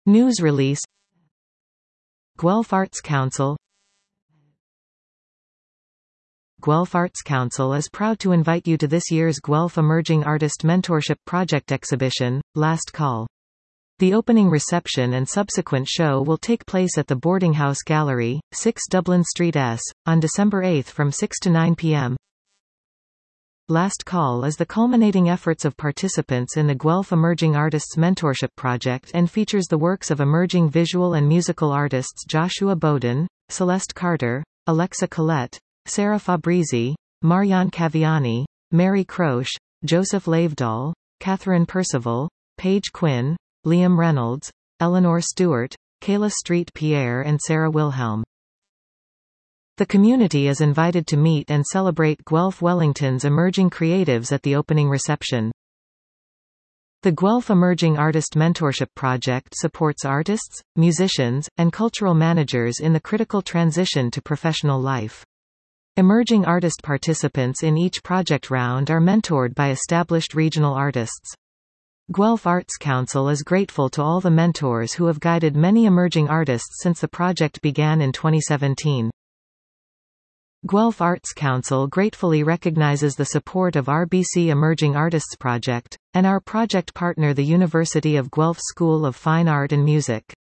News release. Guelph Arts Council. Guelph Arts Council is proud to invite you to this year's Guelph Emerging Artist Mentorship Project exhibition, Last Call. The opening reception and subsequent show will take place at the Boarding House Gallery, 6 Dublin Street S, on December 8 from 6 to 9 p.m. Last Call is the culminating efforts of participants in the Guelph Emerging Artists Mentorship Project and features the works of emerging visual and musical artists Joshua Bowden, Celeste Carter, Alexa Collette, Sarah Fabrizi, Marianne Caviani, Mary Croce, Joseph Lavedal, Catherine Percival, Paige Quinn, Liam Reynolds, Eleanor Stewart, Kayla Street Pierre and Sarah Wilhelm. The community is invited to meet and celebrate Guelph Wellington's emerging creatives at the opening reception. The Guelph Emerging Artist Mentorship Project supports artists, musicians, and cultural managers in the critical transition to professional life. Emerging artist participants in each project round are mentored by established regional artists. Guelph Arts Council is grateful to all the mentors who have guided many emerging artists since the project began in 2017. Guelph Arts Council gratefully recognizes the support of RBC Emerging Artists Project, and our project partner the University of Guelph School of Fine Art and Music.